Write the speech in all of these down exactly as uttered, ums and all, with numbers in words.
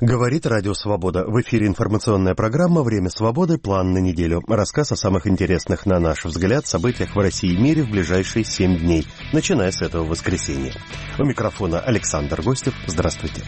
Говорит Радио Свобода. В эфире информационная программа «Время свободы. План на неделю». Рассказ о самых интересных, на наш взгляд, событиях в России и мире в ближайшие семь дней, начиная с этого воскресенья. У микрофона Александр Гостев. Здравствуйте.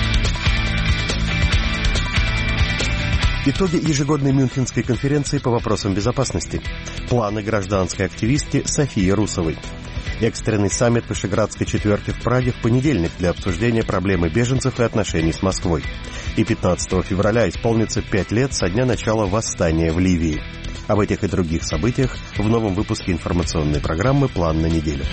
Итоги ежегодной Мюнхенской конференции по вопросам безопасности. Планы гражданской активистки Софии Русовой. Экстренный саммит Вышеградской четверки в Праге в понедельник для обсуждения проблемы беженцев и отношений с Москвой. И пятнадцатого февраля исполнится пять лет со дня начала восстания в Ливии. Об этих и других событиях в новом выпуске информационной программы «План на неделю».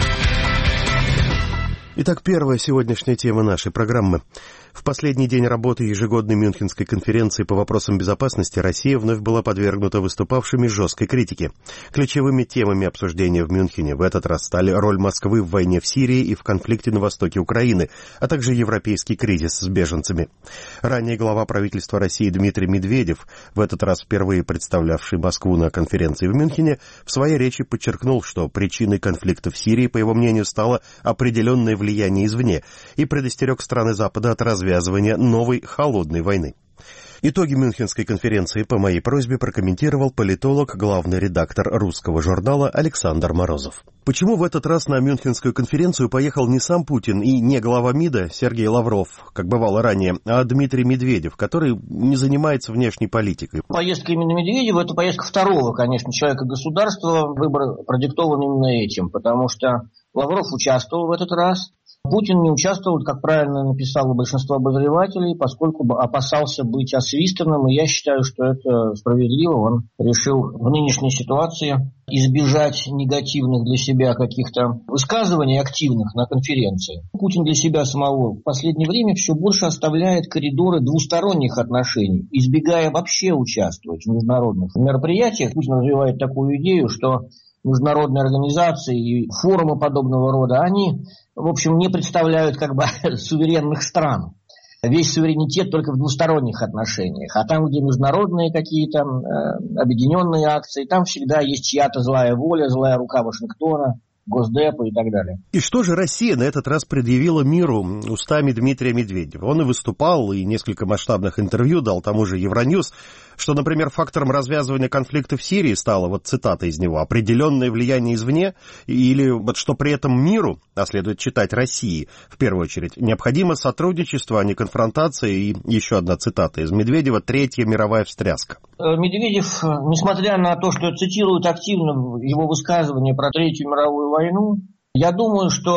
Итак, первая сегодняшняя тема нашей программы. В последний день работы ежегодной Мюнхенской конференции по вопросам безопасности Россия вновь была подвергнута выступавшими жесткой критике. Ключевыми темами обсуждения в Мюнхене в этот раз стали роль Москвы в войне в Сирии и в конфликте на востоке Украины, а также европейский кризис с беженцами. Ранее глава правительства России Дмитрий Медведев, в этот раз впервые представлявший Москву на конференции в Мюнхене, в своей речи подчеркнул, что причиной конфликта в Сирии, по его мнению, стало определенное влияние извне, и предостерег страны Запада от развития развязывания новой холодной войны. Итоги Мюнхенской конференции по моей просьбе прокомментировал политолог, главный редактор русского журнала Александр Морозов. Почему в этот раз на Мюнхенскую конференцию поехал не сам Путин и не глава МИДа Сергей Лавров, как бывало ранее, а Дмитрий Медведев, который не занимается внешней политикой? Поездка именно Медведева – это поездка второго, конечно, человека государства. Выбор продиктован именно этим, потому что Лавров участвовал в этот раз. Путин не участвовал, как правильно написало большинство обозревателей, поскольку опасался быть освистанным, и я считаю, что это справедливо. Он решил в нынешней ситуации избежать негативных для себя каких-то высказываний активных на конференции. Путин для себя самого в последнее время все больше оставляет коридоры двусторонних отношений, избегая вообще участвовать в международных мероприятиях. Путин развивает такую идею, что международные организации и форумы подобного рода, они, в общем, не представляют как бы суверенных стран. Весь суверенитет только в двусторонних отношениях. А там, где международные какие-то э, объединенные акции, там всегда есть чья-то злая воля, злая рука Вашингтона, Госдепа и так далее. И что же Россия на этот раз предъявила миру устами Дмитрия Медведева? Он и выступал, и несколько масштабных интервью дал тому же Евроньюз, что, например, фактором развязывания конфликта в Сирии стало, вот цитата из него, определенное влияние извне, или вот что при этом миру, а следует читать России, в первую очередь, необходимо сотрудничество, а не конфронтация, и еще одна цитата из Медведева, третья мировая встряска. Медведев, несмотря на то, что цитируют активно его высказывания про Третью мировую войну, я думаю, что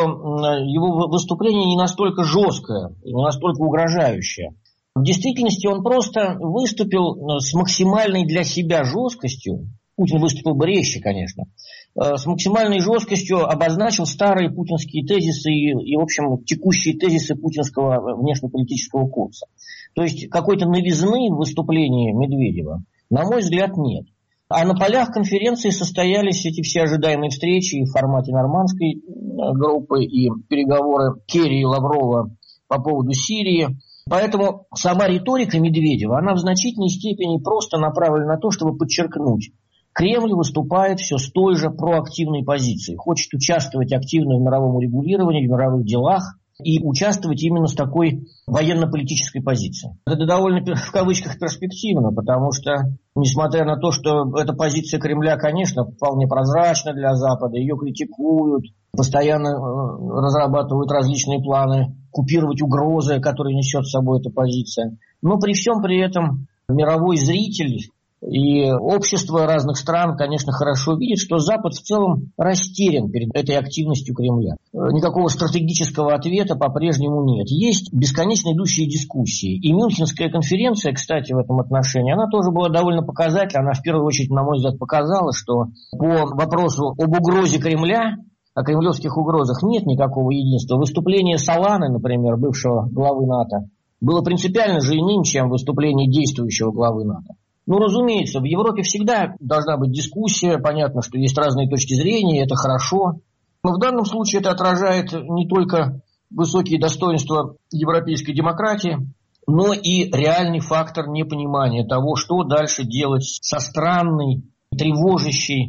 его выступление не настолько жесткое, не настолько угрожающее. В действительности он просто выступил с максимальной для себя жесткостью. Путин выступил бы резче, конечно. С максимальной жесткостью обозначил старые путинские тезисы и, и, в общем, текущие тезисы путинского внешнеполитического курса. То есть какой-то новизны в выступлении Медведева, на мой взгляд, нет. А на полях конференции состоялись эти все ожидаемые встречи и в формате нормандской группы, и переговоры Керри и Лаврова по поводу Сирии. Поэтому сама риторика Медведева, она в значительной степени просто направлена на то, чтобы подчеркнуть, Кремль выступает все с той же проактивной позицией, хочет участвовать активно в мировом урегулировании, в мировых делах и участвовать именно с такой военно-политической позицией. Это довольно в кавычках перспективно, потому что, несмотря на то, что эта позиция Кремля, конечно, вполне прозрачна для Запада, ее критикуют, постоянно разрабатывают различные планы купировать угрозы, которые несет с собой эта позиция. Но при всем при этом мировой зритель и общество разных стран, конечно, хорошо видит, что Запад в целом растерян перед этой активностью Кремля. Никакого стратегического ответа по-прежнему нет. Есть бесконечно идущие дискуссии. И Мюнхенская конференция, кстати, в этом отношении, она тоже была довольно показательна. Она в первую очередь, на мой взгляд, показала, что по вопросу об угрозе Кремля, о кремлевских угрозах нет никакого единства. Выступление Соланы, например, бывшего главы НАТО, было принципиально же иным, чем выступление действующего главы НАТО. Ну, разумеется, в Европе всегда должна быть дискуссия, понятно, что есть разные точки зрения, это хорошо. Но в данном случае это отражает не только высокие достоинства европейской демократии, но и реальный фактор непонимания того, что дальше делать со странной, тревожащей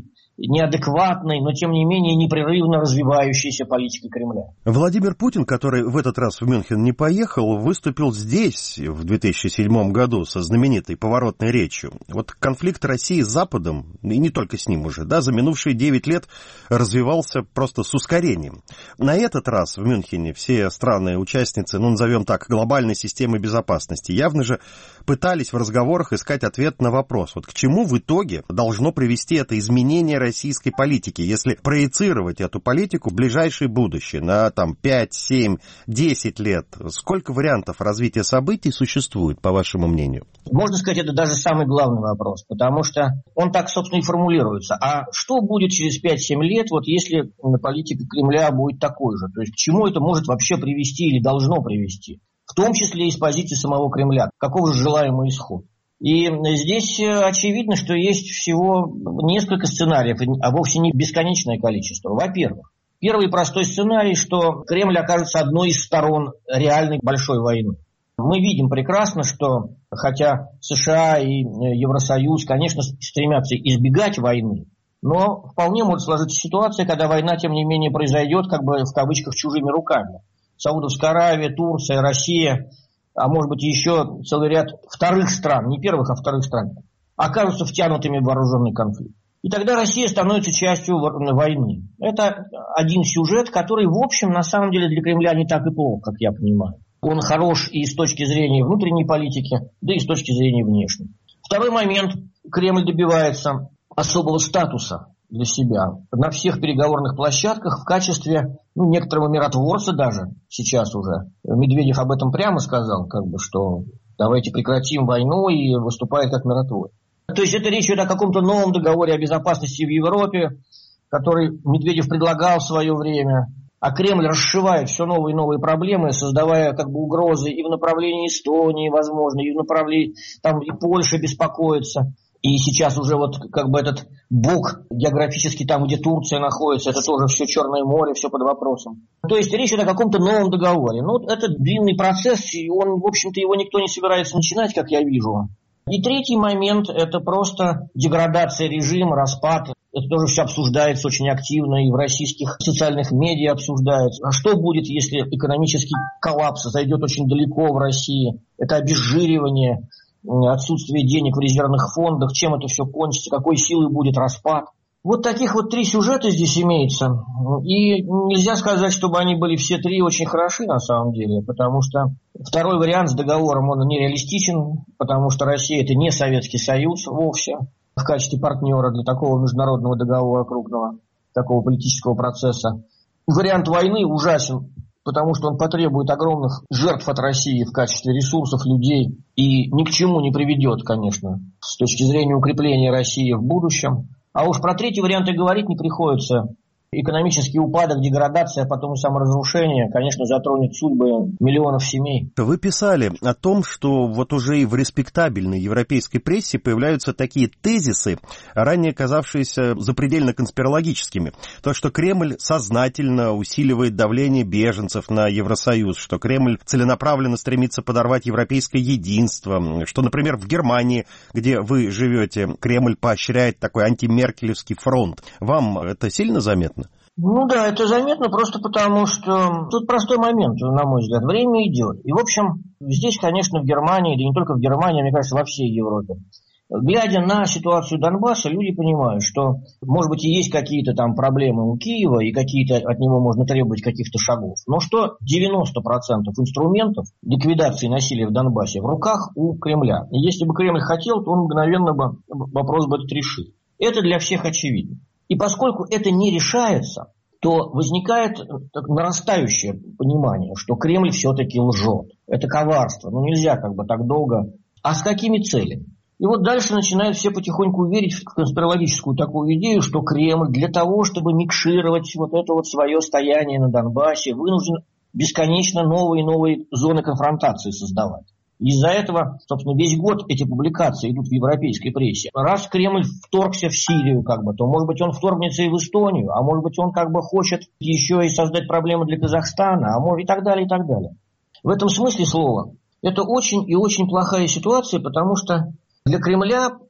неадекватной, но тем не менее непрерывно развивающейся политикой Кремля. Владимир Путин, который в этот раз в Мюнхен не поехал, выступил здесь в две тысячи седьмом году со знаменитой поворотной речью. Вот конфликт России с Западом, и не только с ним уже, да, за минувшие девять лет развивался просто с ускорением. На этот раз в Мюнхене все страны-участницы, ну, назовем так, глобальной системы безопасности, явно же пытались в разговорах искать ответ на вопрос, вот к чему в итоге должно привести это изменение российской политики, если проецировать эту политику в ближайшее будущее, на там пять, семь, десять лет. Сколько вариантов развития событий существует, по вашему мнению? Можно сказать, это даже самый главный вопрос, потому что он так, собственно, и формулируется. А что будет через пять-семь лет, вот если политика Кремля будет такой же? То есть к чему это может вообще привести или должно привести? В том числе и с позиции самого Кремля. Каков же желаемый исход? И здесь очевидно, что есть всего несколько сценариев, а вовсе не бесконечное количество. Во-первых, первый простой сценарий, что Кремль окажется одной из сторон реальной большой войны. Мы видим прекрасно, что хотя США и Евросоюз, конечно, стремятся избегать войны, но вполне может сложиться ситуация, когда война, тем не менее, произойдет, как бы в кавычках, чужими руками. Саудовская Аравия, Турция, Россия, а может быть еще целый ряд вторых стран, не первых, а вторых стран, окажутся втянутыми в вооруженный конфликт. И тогда Россия становится частью войны. Это один сюжет, который, в общем, на самом деле для Кремля не так и плох, как я понимаю. Он хорош и с точки зрения внутренней политики, да и с точки зрения внешней. Второй момент. Кремль добивается особого статуса для себя на всех переговорных площадках в качестве ну, некоторого миротворца даже сейчас уже. Медведев об этом прямо сказал, как бы, что давайте прекратим войну, и выступает как миротворец. То есть это речь идет о каком-то новом договоре о безопасности в Европе, который Медведев предлагал в свое время. А Кремль расшивает все новые и новые проблемы, создавая как бы угрозы и в направлении Эстонии, возможно, и в направлении, там и Польша беспокоится. И сейчас уже вот как бы этот бок географически там, где Турция находится, это тоже все Черное море, все под вопросом. То есть речь идет о каком-то новом договоре. Ну, это длинный процесс, и он, в общем-то, его никто не собирается начинать, как я вижу. И третий момент – это просто деградация режима, распад. Это тоже все обсуждается очень активно, и в российских социальных медиа обсуждается. А что будет, если экономический коллапс зайдет очень далеко в России? Это обезжиривание, отсутствие денег в резервных фондах, чем это все кончится, какой силой будет распад. Вот таких вот три сюжета здесь имеется. И нельзя сказать, чтобы они были все три очень хороши на самом деле, потому что второй вариант с договором, он нереалистичен, потому что Россия это не Советский Союз вовсе в качестве партнера для такого международного договора крупного, такого политического процесса. Вариант войны ужасен, потому что он потребует огромных жертв от России в качестве ресурсов, людей, и ни к чему не приведет, конечно, с точки зрения укрепления России в будущем. А уж про третий вариант и говорить не приходится. Экономический упадок, деградация, а потом и саморазрушение, конечно, затронет судьбы миллионов семей. Вы писали о том, что вот уже и в респектабельной европейской прессе появляются такие тезисы, ранее казавшиеся запредельно конспирологическими. То, что Кремль сознательно усиливает давление беженцев на Евросоюз, что Кремль целенаправленно стремится подорвать европейское единство, что, например, в Германии, где вы живете, Кремль поощряет такой антимеркелевский фронт. Вам это сильно заметно? Ну да, это заметно просто потому, что тут простой момент, на мой взгляд, время идет. И, в общем, здесь, конечно, в Германии, да не только в Германии, мне кажется, во всей Европе, глядя на ситуацию Донбасса, люди понимают, что, может быть, и есть какие-то там проблемы у Киева, и какие-то от него можно требовать каких-то шагов, но что девяносто процентов инструментов ликвидации насилия в Донбассе в руках у Кремля. И если бы Кремль хотел, то он мгновенно бы вопрос бы этот решил. Это для всех очевидно. И поскольку это не решается, то возникает нарастающее понимание, что Кремль все-таки лжет. Это коварство. Ну нельзя как бы так долго. А с какими целями? И вот дальше начинают все потихоньку верить в конспирологическую такую идею, что Кремль для того, чтобы микшировать вот это вот свое стояние на Донбассе, вынужден бесконечно новые и новые зоны конфронтации создавать. Из-за этого, собственно, весь год эти публикации идут в европейской прессе. Раз Кремль вторгся в Сирию, как бы, то, может быть, он вторгнется и в Эстонию, а может быть, он как бы хочет еще и создать проблемы для Казахстана, а может и так далее, и так далее. В этом смысле слова это очень и очень плохая ситуация, потому что для Кремля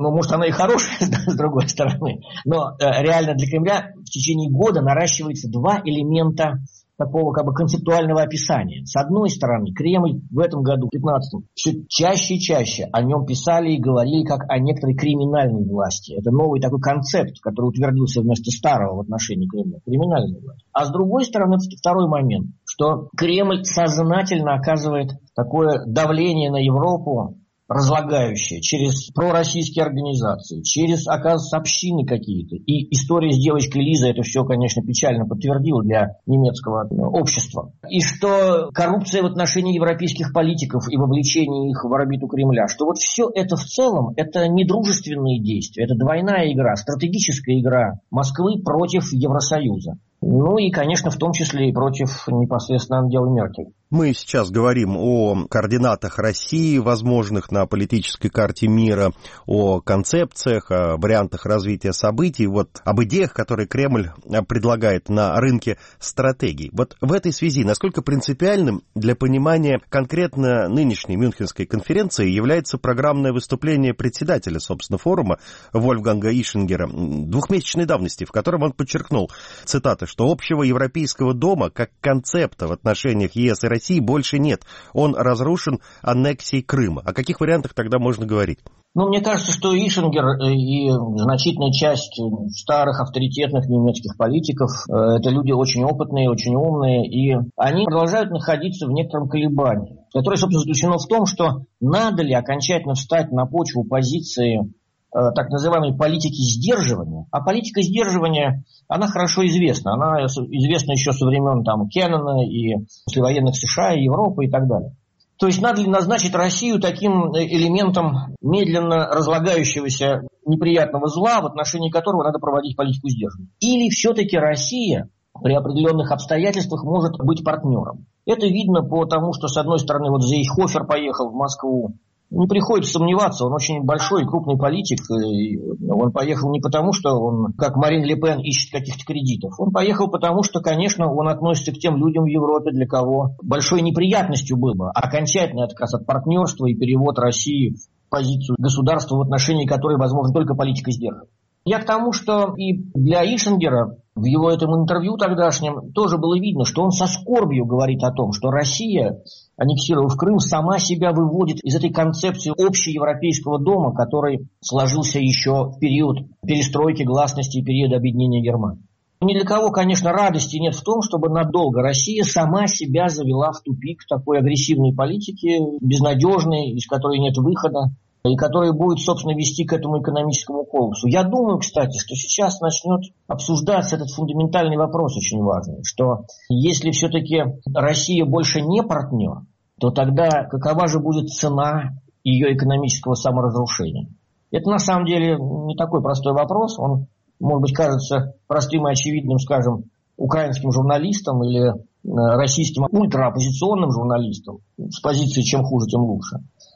Ну, может, она и хорошая, с другой стороны. Но э, реально для Кремля в течение года наращивается два элемента такого как бы концептуального описания. С одной стороны, Кремль в этом году, в пятнадцатом, все чаще и чаще о нем писали и говорили как о некоторой криминальной власти. Это новый такой концепт, который утвердился вместо старого в отношении Кремля. Криминальной власти. А с другой стороны, второй момент, что Кремль сознательно оказывает такое давление на Европу, разлагающее, через пророссийские организации, через, оказывается, общины какие-то. И история с девочкой Лизой это все, конечно, печально подтвердила для немецкого общества. И что коррупция в отношении европейских политиков и вовлечение их в орбиту Кремля, что вот все это в целом, это не дружественные действия, это двойная игра, стратегическая игра Москвы против Евросоюза. Ну и, конечно, в том числе и против непосредственно Ангелы Меркель. Мы сейчас говорим о координатах России, возможных на политической карте мира, о концепциях, о вариантах развития событий, вот об идеях, которые Кремль предлагает на рынке стратегий. Вот в этой связи, насколько принципиальным для понимания конкретно нынешней Мюнхенской конференции является программное выступление председателя, собственно, форума Вольфганга Ишингера двухмесячной давности, в котором он подчеркнул, цитата, что общего европейского дома как концепта в отношениях ЕС и России больше нет. Он разрушен аннексией Крыма. О каких вариантах тогда можно говорить? Ну, мне кажется, что Ишингер и значительная часть старых авторитетных немецких политиков – это люди очень опытные, очень умные, и они продолжают находиться в некотором колебании, которое, собственно, заключено в том, что надо ли окончательно встать на почву позиции так называемой политики сдерживания. А политика сдерживания, она хорошо известна. Она известна еще со времен там, Кеннона и послевоенных США, и Европы и так далее. То есть надо ли назначить Россию таким элементом медленно разлагающегося неприятного зла, в отношении которого надо проводить политику сдерживания? Или все-таки Россия при определенных обстоятельствах может быть партнером? Это видно по тому, что с одной стороны вот Зейхофер поехал в Москву. Не приходится сомневаться, он очень большой и крупный политик. И он поехал не потому, что он, как Марин Ле Пен, ищет каких-то кредитов. Он поехал потому, что, конечно, он относится к тем людям в Европе, для кого большой неприятностью было окончательный отказ от партнерства и перевод России в позицию государства, в отношении которой возможна только политика сдерживания. Я к тому, что и для Ишингера в его этом интервью тогдашнем тоже было видно, что он со скорбью говорит о том, что Россия, аннексировав Крым, сама себя выводит из этой концепции общеевропейского дома, который сложился еще в период перестройки, гласности и периода объединения Германии. Ни для кого, конечно, радости нет в том, чтобы надолго Россия сама себя завела в тупик такой агрессивной политики, безнадежной, из которой нет выхода, и который будет, собственно, вести к этому экономическому коллапсу. Я думаю, кстати, что сейчас начнет обсуждаться этот фундаментальный вопрос очень важный, что если все-таки Россия больше не партнер, то тогда какова же будет цена ее экономического саморазрушения? Это на самом деле не такой простой вопрос, он, может быть, кажется простым и очевидным, скажем, украинским журналистам или российским ультраоппозиционным журналистам с позиции «чем хуже, тем лучше».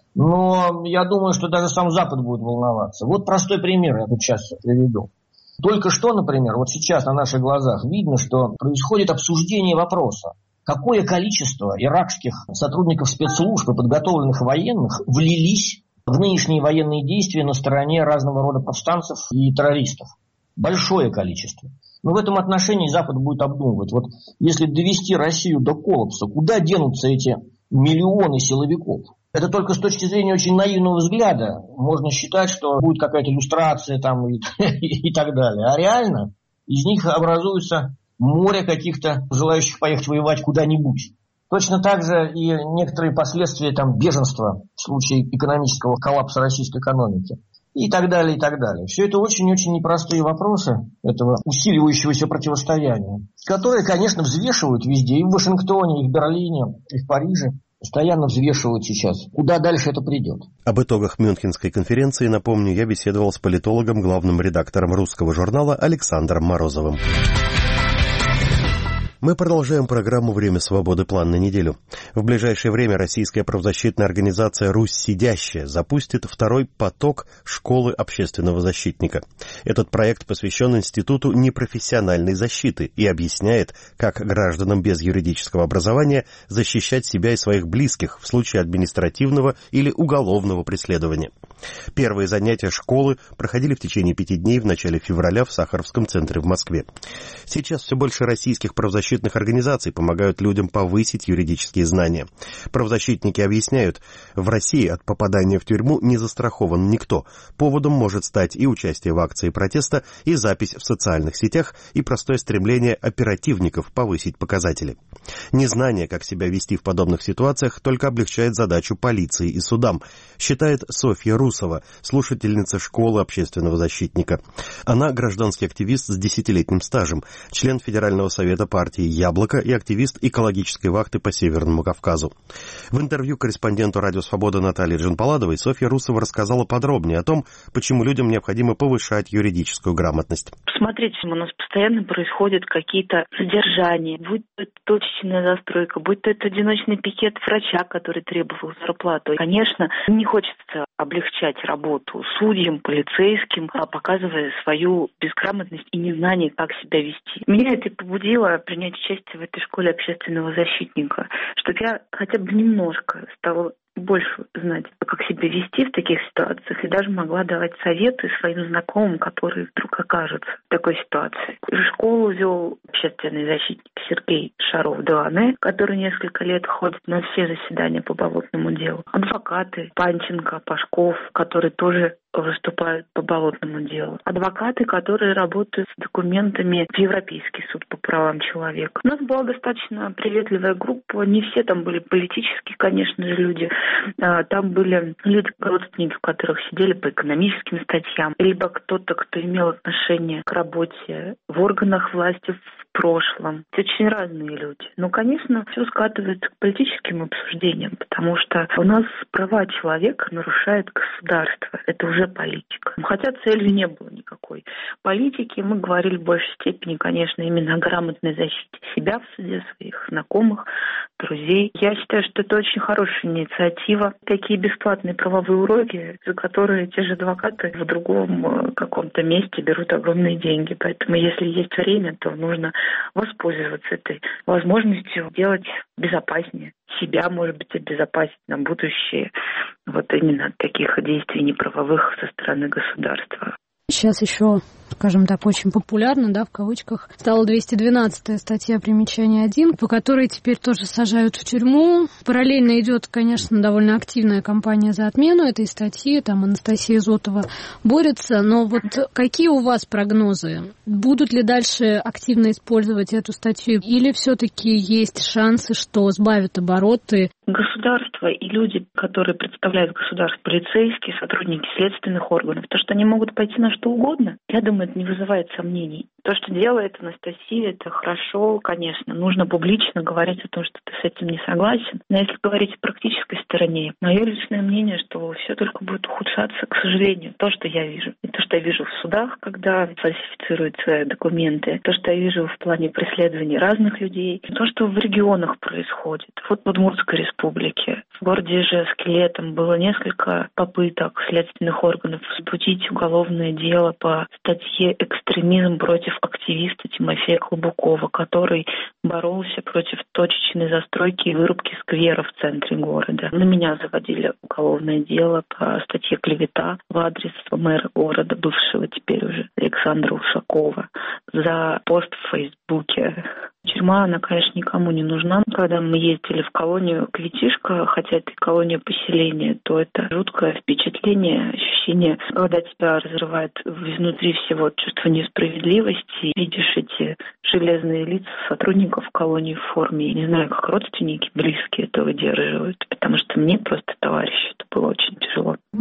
Но я думаю, что даже сам Запад будет волноваться. Вот простой пример я тут сейчас приведу. Только что, например, вот сейчас на наших глазах видно, что происходит обсуждение вопроса, какое количество иракских сотрудников спецслужб и подготовленных военных влились в нынешние военные действия на стороне разного рода повстанцев и террористов. Большое количество. Но в этом отношении Запад будет обдумывать. Вот если довести Россию до коллапса, куда денутся эти миллионы силовиков? Это только с точки зрения очень наивного взгляда можно считать, что будет какая-то иллюстрация там и, и, и так далее. А реально из них образуется море каких-то желающих поехать воевать куда-нибудь. Точно так же и некоторые последствия там, беженства в случае экономического коллапса российской экономики. И так далее, и так далее. Все это очень-очень непростые вопросы этого усиливающегося противостояния, которые, конечно, взвешивают везде, и в Вашингтоне, и в Берлине, и в Париже. Постоянно взвешивают сейчас, куда дальше это придет. Об итогах Мюнхенской конференции, напомню, я беседовал с политологом, главным редактором русского журнала Александром Морозовым. Мы продолжаем программу «Время свободы. План на неделю». В ближайшее время российская правозащитная организация «Русь Сидящая» запустит второй поток школы общественного защитника. Этот проект посвящен Институту непрофессиональной защиты и объясняет, как гражданам без юридического образования защищать себя и своих близких в случае административного или уголовного преследования. Первые занятия школы проходили в течение пяти дней в начале февраля в Сахаровском центре в Москве. Сейчас все больше российских правозащитных организаций помогают людям повысить юридические знания. Правозащитники объясняют, в России от попадания в тюрьму не застрахован никто. Поводом может стать и участие в акции протеста, и запись в социальных сетях, и простое стремление оперативников повысить показатели. Незнание, как себя вести в подобных ситуациях, только облегчает задачу полиции и судам, считает Софья Русова, слушательница школы общественного защитника. Она гражданский активист с десятилетним стажем, член Федерального совета партии «Яблоко» и активист экологической вахты по Северному Кавказу. В интервью корреспонденту «Радио Свобода» Наталье Джанпаладовой Софья Русова рассказала подробнее о том, почему людям необходимо повышать юридическую грамотность. Смотрите, у нас постоянно происходят какие-то задержания, будь то это точечная застройка, будь то это одиночный пикет врача, который требовал зарплату. Конечно, не хочется облегчать работу судьям, полицейским, показывая свою безграмотность и незнание, как себя вести. Меня это побудило принять участие в этой школе общественного защитника, чтобы я хотя бы немножко стала больше знать, как себя вести в таких ситуациях, и даже могла давать советы своим знакомым, которые вдруг окажутся в такой ситуации. Школу вел общественный защитник Сергей Шаров-Делане, который несколько лет ходит на все заседания по болотному делу. Адвокаты Панченко, Пашков, которые тоже выступают по болотному делу. Адвокаты, которые работают с документами в Европейский суд по правам человека. У нас была достаточно приветливая группа. Не все там были политические, конечно же, люди. Там были люди, родственники, у которых сидели по экономическим статьям, либо кто-то, кто имел отношение к работе в органах власти в прошлом. Это очень разные люди. Но, конечно, все скатывается к политическим обсуждениям, потому что у нас права человека нарушает государство. Это уже политика. Хотя целью не было никакой политики. Мы говорили в большей степени, конечно, именно о грамотной защите себя в суде, своих знакомых, друзей. Я считаю, что это очень хорошая инициатива. Такие бесплатные правовые уроки, за которые те же адвокаты в другом каком-то месте берут огромные деньги. Поэтому, если есть время, то нужно воспользоваться этой возможностью делать безопаснее себя, может быть, обезопасить на будущее вот именно от таких действий неправовых со стороны государства. Сейчас еще, скажем так, очень популярно, да, в кавычках, стала двести двенадцатая статья примечания один, по которой теперь тоже сажают в тюрьму. Параллельно идет, конечно, довольно активная кампания за отмену этой статьи, там Анастасия Зотова борется, но вот какие у вас прогнозы? Будут ли дальше активно использовать эту статью, или все-таки есть шансы, что сбавят обороты? Государство и люди, которые представляют государство, полицейские, сотрудники следственных органов, то, что они могут пойти на что угодно, я думаю, это не вызывает сомнений. То, что делает Анастасия, это хорошо, конечно. Нужно публично говорить о том, что ты с этим не согласен. Но если говорить о практической стороне, мое личное мнение, что все только будет ухудшаться, к сожалению. То, что я вижу. И то, что я вижу в судах, когда фальсифицируют свои документы. То, что я вижу в плане преследований разных людей. То, что в регионах происходит. Вот в Удмуртской республике. В городе Ижевске летом было несколько попыток следственных органов возбудить уголовное дело по статье «Экстремизм против активиста» Тимофея Клобукова, который боролся против точечной застройки и вырубки скверов в центре города. На меня заводили уголовное дело по статье «Клевета» в адрес мэра города, бывшего теперь уже Александра Ушакова, за пост в Фейсбуке. Тюрьма, она, конечно, никому не нужна. Когда мы ездили в колонию Кветишка, хотя это и колония поселения, то это жуткое впечатление, ощущение, когда тебя разрывает изнутри всего чувство несправедливости. Видишь эти железные лица сотрудников колонии в форме. Я не знаю, как родственники близкие это выдерживают, потому что мне просто, товарищи, это было очень тяжело.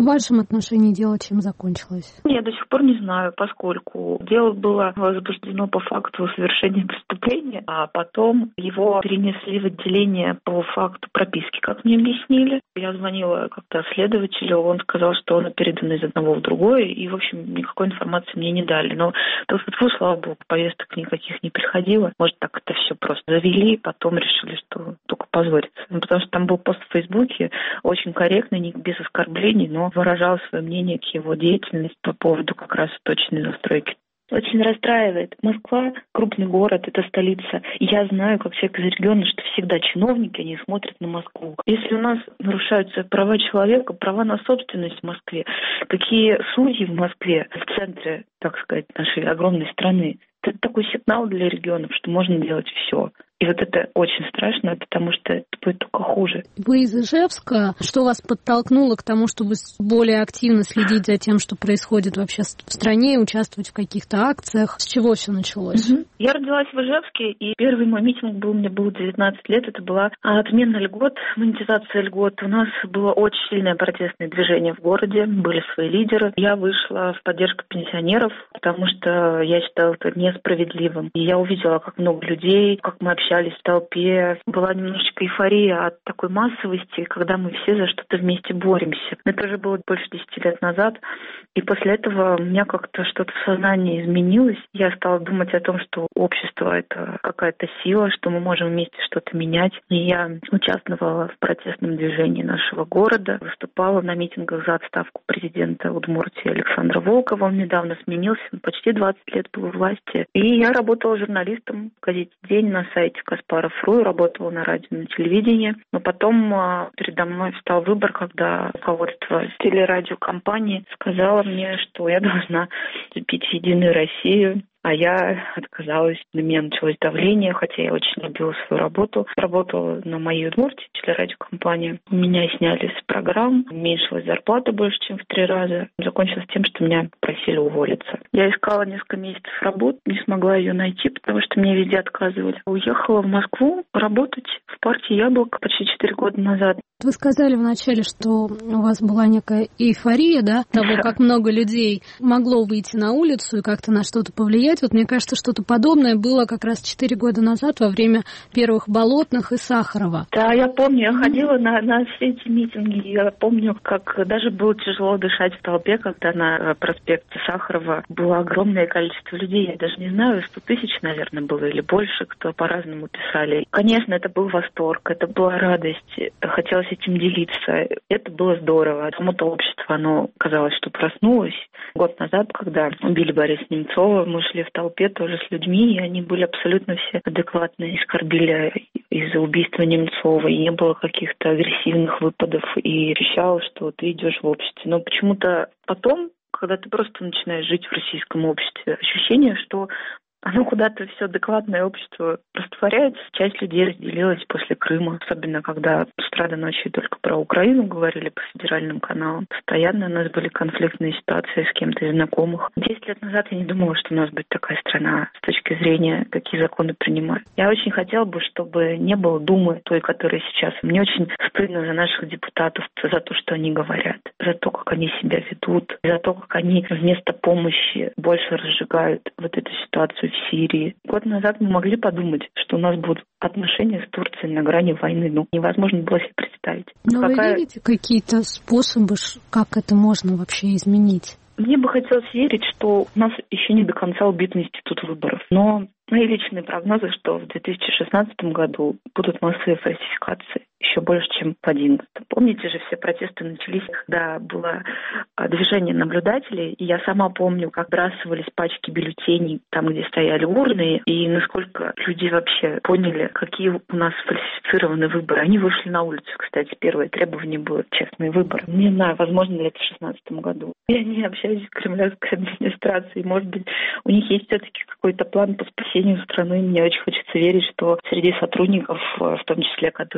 В вашем отношении дело чем закончилось? Я до сих пор не знаю, поскольку дело было возбуждено по факту совершения преступления, а потом его перенесли в отделение по факту прописки, как мне объяснили. Я звонила как-то следователю, он сказал, что он передан из одного в другое, и, в общем, никакой информации мне не дали. Но, тьфу, слава богу, повесток никаких не приходило. Может, так это все просто завели, потом решили, что только позориться. Ну, потому что там был пост в Фейсбуке, очень корректный, без оскорблений, но выражал свое мнение к его деятельности по поводу как раз точной застройки. Очень расстраивает. Москва – крупный город, это столица. И я знаю, как человек из региона, что всегда чиновники, они смотрят на Москву. Если у нас нарушаются права человека, права на собственность в Москве, какие судьи в Москве, в центре, так сказать, нашей огромной страны, это такой сигнал для регионов, что можно делать все. И вот это очень страшно, потому что это будет только хуже. Вы из Ижевска. Что вас подтолкнуло к тому, чтобы более активно следить за тем, что происходит вообще в стране, участвовать в каких-то акциях? С чего все началось? Угу. Я родилась в Ижевске, и первый мой митинг был, мне было девятнадцать лет. Это была отмена льгот, монетизация льгот. У нас было очень сильное протестное движение в городе, были свои лидеры. Я вышла в поддержку пенсионеров, потому что я считала это несправедливым. И я увидела, как много людей, как мы общались в толпе. Была немножечко эйфория от такой массовости, когда мы все за что-то вместе боремся. Это уже было больше десяти лет назад. И после этого у меня как-то что-то в сознании изменилось. Я стала думать о том, что общество — это какая-то сила, что мы можем вместе что-то менять. И я участвовала в протестном движении нашего города, выступала на митингах за отставку президента Удмуртии Александра Волкова. Он недавно сменился, он почти двадцать лет был у власти. И я работала журналистом в газете «День», на сайте Каспаров точка ру, работала на радио, на телевидении. Но потом а, передо мной встал выбор, когда руководство телерадиокомпании сказало мне, что я должна вступить в «Единую Россию». А я отказалась, на меня началось давление, хотя я очень любила свою работу. Работала на моей Удмуртии, телерадиокомпании. Меня сняли с программ, уменьшилась зарплата больше, чем в три раза. Закончилось тем, что меня просили уволиться. Я искала несколько месяцев работы, не смогла ее найти, потому что мне везде отказывали. Уехала в Москву работать в партии «Яблоко» почти четыре года назад. Вы сказали вначале, что у вас была некая эйфория, да, того, как много людей могло выйти на улицу и как-то на что-то повлиять. Вот мне кажется, что-то подобное было как раз четыре года назад во время первых Болотных и Сахарова. Да, я помню, я ходила на, на все эти митинги. Я помню, как даже было тяжело дышать в толпе, когда на проспекте Сахарова было огромное количество людей. Я даже не знаю, сто тысяч, наверное, было или больше, кто по-разному писали. Конечно, это был восторг, это была радость. Хотелось этим делиться. Это было здорово. Кому-то общество, оно казалось, что проснулось. Год назад, когда убили Бориса Немцова, мы шли в толпе тоже с людьми, и они были абсолютно все адекватные, скорбили из-за убийства Немцова, и не было каких-то агрессивных выпадов, и ощущала, что ты идешь в обществе. Но почему-то потом, когда ты просто начинаешь жить в российском обществе, ощущение, что оно куда-то все адекватное общество растворяется. Часть людей разделилась после Крыма, особенно когда с утра до ночи только про Украину говорили по федеральным каналам. Постоянно у нас были конфликтные ситуации с кем-то из знакомых. Десять лет назад я не думала, что у нас будет такая страна с точки зрения, какие законы принимают. Я очень хотела бы, чтобы не было Думы той, которая сейчас. Мне очень стыдно за наших депутатов, за то, что они говорят, за то, как они себя ведут, за то, как они вместо помощи больше разжигают вот эту ситуацию в Сирии. Год назад мы могли подумать, что у нас будут отношения с Турцией на грани войны. Ну, невозможно было себе представить. Но Какая... вы видите какие-то способы, как это можно вообще изменить? Мне бы хотелось верить, что у нас еще не до конца убит институт выборов. Но мои личные прогнозы, что в две тысячи шестнадцатом году будут массовые фальсификации еще больше, чем в две тысячи одиннадцатом. Помните же, все протесты начались, когда было движение наблюдателей, и я сама помню, как бросались пачки бюллетеней там, где стояли урны, и насколько люди вообще поняли, какие у нас фальсифицированные выборы. Они вышли на улицу, кстати, первое требование было честные выборы. Не знаю, возможно ли это в шестнадцатом году. Я не общаюсь с кремлевской администрацией, может быть, у них есть все-таки какой-то план по спасению страны. Мне очень хочется верить, что среди сотрудников, в том числе, которые работают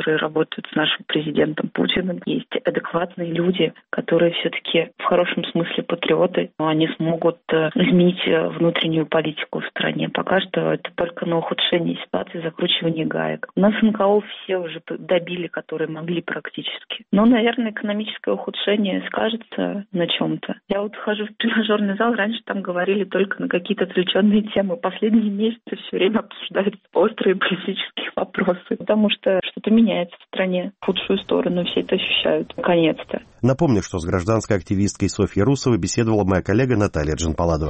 работают с нашим президентом Путиным. Есть адекватные люди, которые все-таки в хорошем смысле патриоты. Они смогут изменить внутреннюю политику в стране. Пока что это только на ухудшение ситуации, закручивание гаек. У нас эн ка о все уже добили, которые могли практически. Но, наверное, экономическое ухудшение скажется на чем-то. Я вот хожу в тренажерный зал, раньше там говорили только на какие-то отвлеченные темы. Последние месяцы все время обсуждаются острые политические вопросы, потому что что-то меняется в стране. В худшую сторону все это ощущают. Наконец-то. Напомню, что с гражданской активисткой Софьей Русовой беседовала моя коллега Наталья Джанпаладова.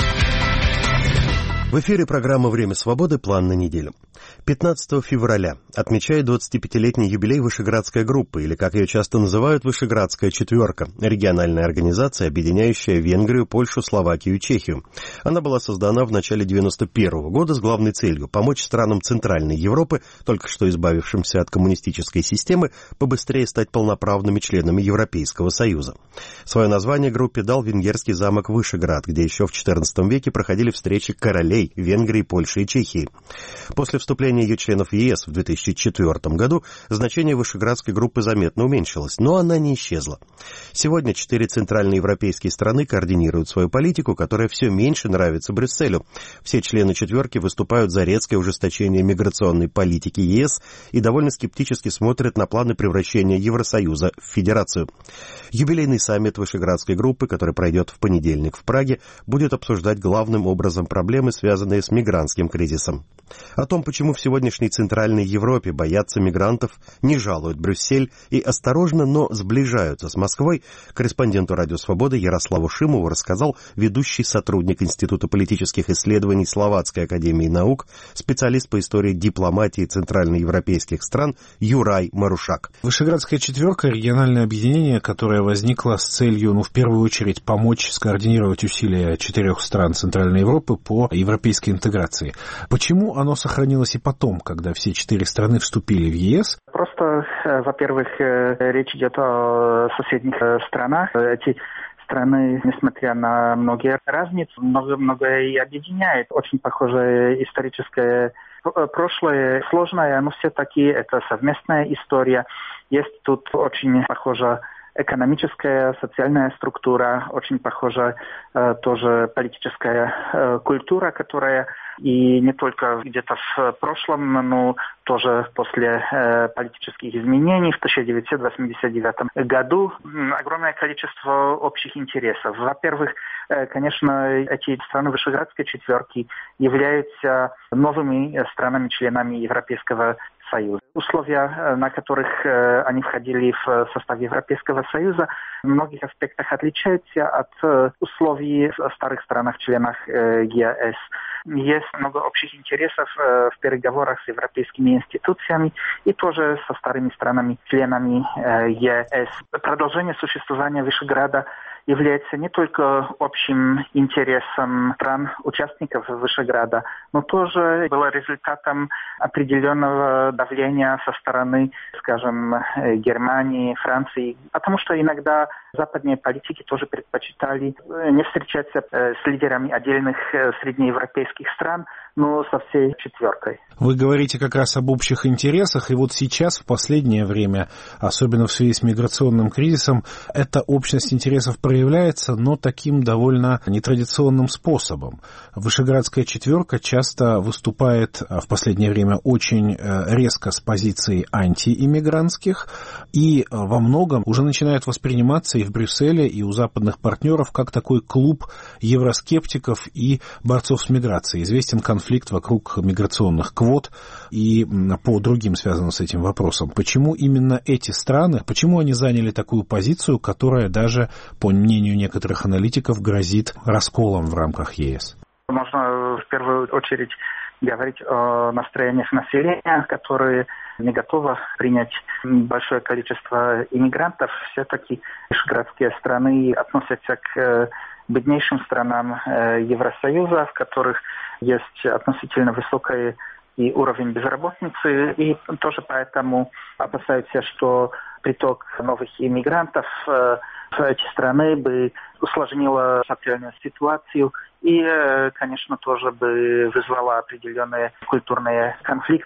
В эфире программа «Время свободы. План на неделю». пятнадцатого февраля отмечает двадцатипятилетний юбилей Вышеградская группа, или, как ее часто называют, Вышеградская четверка, региональная организация, объединяющая Венгрию, Польшу, Словакию и Чехию. Она была создана в начале девяносто первого года с главной целью помочь странам Центральной Европы, только что избавившимся от коммунистической системы, побыстрее стать полноправными членами Европейского Союза. Свое название группе дал венгерский замок Вышеград, где еще в четырнадцатом веке проходили встречи королей Венгрии, Польши и Чехии. После вступления ее членов в е эс в две тысячи четвёртом году значение Вышеградской группы заметно уменьшилось, но она не исчезла. Сегодня четыре центральноевропейские страны координируют свою политику, которая все меньше нравится Брюсселю. Все члены четверки выступают за резкое ужесточение миграционной политики е эс и довольно скептически смотрят на планы превращения Евросоюза в федерацию. Юбилейный саммит Вышеградской группы, который пройдет в понедельник в Праге, будет обсуждать главным образом проблемы, связанные с мигрантским кризисом. О том, почему в сегодняшней Центральной Европе боятся мигрантов, не жалуют Брюссель и осторожно, но сближаются с Москвой, корреспонденту «Радио Свобода» Ярославу Шимову рассказал ведущий сотрудник Института политических исследований Словацкой академии наук, специалист по истории дипломатии центральноевропейских стран Юрай Марушак. Вышеградская четверка — региональное объединение, которое возникло с целью, ну, в первую очередь, помочь скоординировать усилия четырех стран Центральной Европы по европейской интеграции. Почему оно сохранилось и потом, когда все четыре страны вступили в е эс? Просто, во-первых, речь идет о соседних странах. Эти страны, несмотря на многие разницы, много-многое и объединяет. Очень похожее историческое прошлое, сложное, но все-таки это совместная история. Есть тут очень похожа экономическая, социальная структура, очень похожа э, тоже политическая э, культура, которая и не только где-то в прошлом, но тоже после э, политических изменений в тысяча девятьсот восемьдесят девятом году огромное количество общих интересов. Во-первых, э, конечно, эти страны Вышеградской четверки являются новыми странами-членами Европейского Союза. Условия, на которых э, они входили в состав Европейского Союза, в многих аспектах отличаются от э, условий в старых странах-членах э, е эс. Есть много общих интересов э, в переговорах с европейскими институциями и тоже со старыми странами-членами э, е эс. Продолжение существования Вышеграда является не только общим интересом стран-участников Вышеграда, но тоже было результатом определенного давления со стороны, скажем, Германии, Франции, потому что иногда западные политики тоже предпочитали не встречаться с лидерами отдельных среднеевропейских стран, но со всей четверкой. Вы говорите как раз об общих интересах, и вот сейчас, в последнее время, особенно в связи с миграционным кризисом, эта общность интересов проявляется, но таким довольно нетрадиционным способом. Вышеградская четверка часто выступает в последнее время очень резко с позиций антииммигрантских, и во многом уже начинает восприниматься и в Брюсселе, и у западных партнеров как такой клуб евроскептиков и борцов с миграцией. Известен конфликт вокруг миграционных квот и по другим связанным с этим вопросам. Почему именно эти страны, почему они заняли такую позицию, которая даже, по мнению некоторых аналитиков, грозит расколом в рамках е эс? Можно в первую очередь говорить о настроениях населения, которые не готовы принять большое количество иммигрантов. Все-таки вышеградские страны относятся к беднейшим странам Евросоюза, в которых есть относительно высокий и уровень безработицы, и тоже поэтому опасаются, что приток новых иммигрантов в эти страны бы усложнило социальную ситуацию и, конечно, тоже бы вызвало определенные культурные конфликты.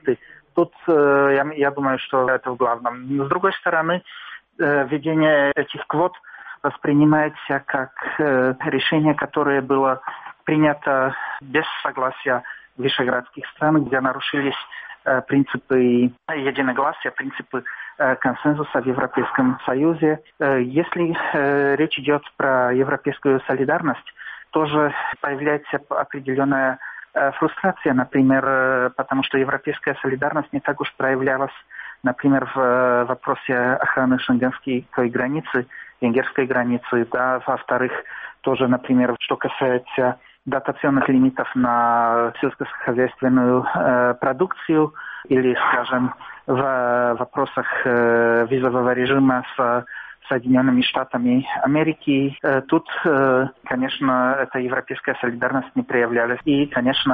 Тут я, я думаю, что это в главном. С другой стороны, введение этих квот воспринимается как решение, которое было принято без согласия вышеградских стран, где нарушились принципы единогласия, принципы консенсуса в Европейском Союзе. Если речь идет про европейскую солидарность, тоже появляется определенная фрустрация, например, потому что европейская солидарность не так уж проявлялась, например, в вопросе охраны шенгенской границы, венгерской границы. Да. Во-вторых, тоже, например, что касается дотационных лимитов на сельскохозяйственную э, продукцию или, скажем, в вопросах э, визового режима с Соединенными Штатами Америки. Тут, конечно, эта европейская солидарность не проявлялась. И, конечно,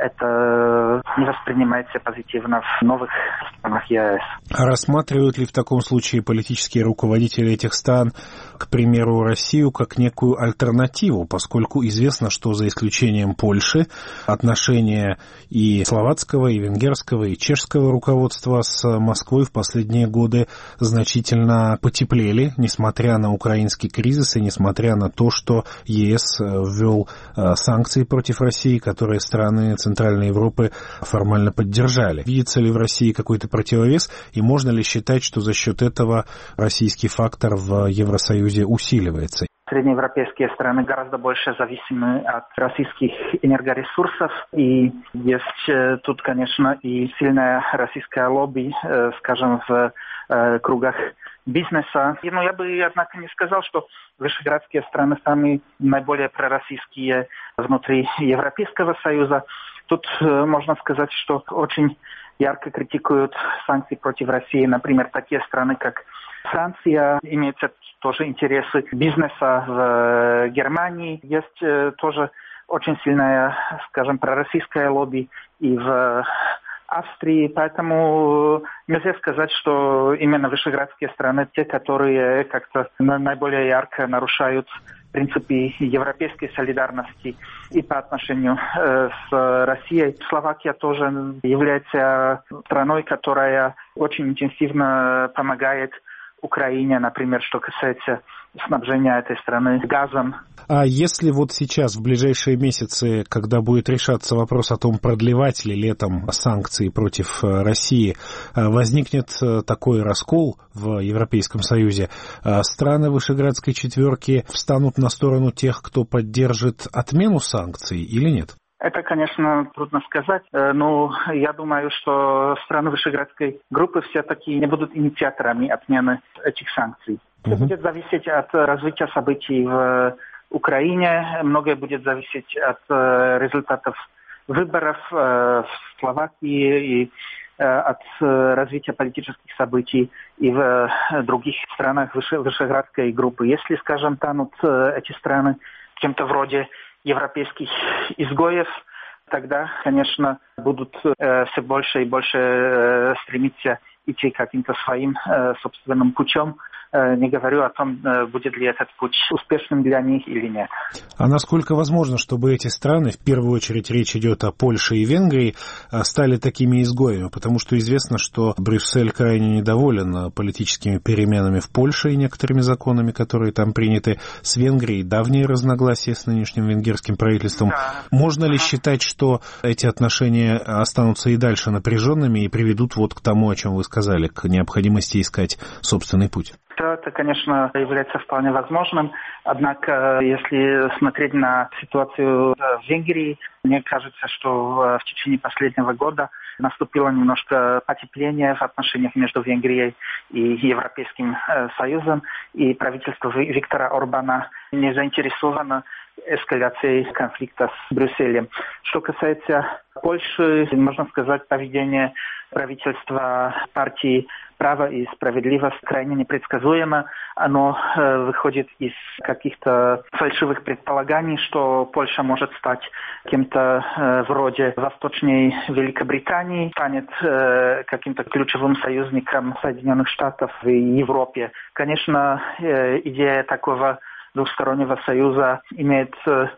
это не воспринимается позитивно в новых странах ЕС. А рассматривают ли в таком случае политические руководители этих стран, к примеру, Россию, как некую альтернативу, поскольку известно, что за исключением Польши отношения и словацкого, и венгерского, и чешского руководства с Москвой в последние годы значительно потеплели, несмотря на украинский кризис и несмотря на то, что ЕС ввел санкции против России, которые страны Центральной Европы формально поддержали. Видится ли в России какой-то противовес, и можно ли считать, что за счет этого российский фактор в Евросоюзе усиливается? Среднеевропейские страны гораздо больше зависимы от российских энергоресурсов. И есть тут, конечно, и сильная российская лобби, скажем, в кругах бизнеса. И, ну, я бы, однако, не сказал, что вышеградские страны самые наиболее пророссийские внутри Европейского Союза. Тут э, можно сказать, что очень ярко критикуют санкции против России, например, такие страны, как Франция, имеются тоже интересы бизнеса в Германии. Есть э, тоже очень сильная, скажем, пророссийская лобби и в Австрии, поэтому нельзя сказать, что именно вышеградские страны те, которые как-то наиболее ярко нарушают принципы европейской солидарности и по отношению э, с Россией. Словакия тоже является страной, которая очень интенсивно помогает Украине, например, что касается снабжения этой страны газом. А если вот сейчас, в ближайшие месяцы, когда будет решаться вопрос о том, продлевать ли летом санкции против России, возникнет такой раскол в Европейском Союзе, страны Вышеградской четверки встанут на сторону тех, кто поддержит отмену санкций, или нет? Это, конечно, трудно сказать, но я думаю, что страны Вышеградской группы все-таки не будут инициаторами отмены этих санкций. Все угу. будет зависеть от развития событий в Украине, многое будет зависеть от результатов выборов в Словакии и от развития политических событий и в других странах Вышеградской группы. Если, скажем, станут эти страны чем-то вроде европейских изгоев, тогда, конечно, будут э, все больше и больше э, стремиться идти каким-то своим э, собственным путем. Э, не говорю о том, э, будет ли этот путь успешным для них или нет. А насколько возможно, чтобы эти страны, в первую очередь речь идет о Польше и Венгрии, стали такими изгоями? Потому что известно, что Брюссель крайне недоволен политическими переменами в Польше и некоторыми законами, которые там приняты. С Венгрией давние разногласия с нынешним венгерским правительством. Да. Можно ли считать, что эти отношения останутся и дальше напряженными и приведут вот к тому, о чем вы сказали, к необходимости искать собственный путь? Это, конечно, является вполне возможным. Однако, если смотреть на ситуацию в Венгрии, мне кажется, что в течение последнего года наступило немножко потепление в отношениях между Венгрией и Европейским Союзом, и правительство Виктора Орбана не заинтересовано эскалацией конфликта с Брюсселем. Что касается Польши, можно сказать, поведение правительства партии «Право и справедливость» крайне непредсказуемо. Оно э, выходит из каких-то фальшивых предполаганий, что Польша может стать кем-то э, вроде восточней Великобритании, станет э, каким-то ключевым союзником Соединенных Штатов в Европе. Конечно, э, идея такого двухстороннего союза имеет э,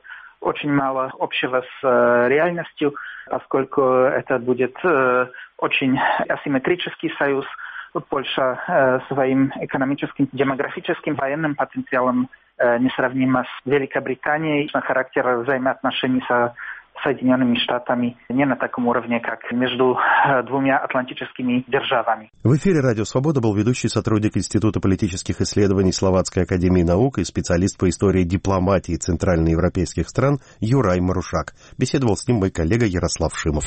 очень мало общего с реальностью, поскольку это будет очень асимметрический союз. Польша своим экономическим, демографическим, военным потенциалом несравнима с Великобританией. Характер взаимоотношений со Соединенными Штатами не на таком уровне, как между двумя атлантическими державами. В эфире «Радио Свобода» был ведущий сотрудник Института политических исследований Словацкой академии наук и специалист по истории дипломатии центральноевропейских стран Юрай Марушак. Беседовал с ним мой коллега Ярослав Шимов.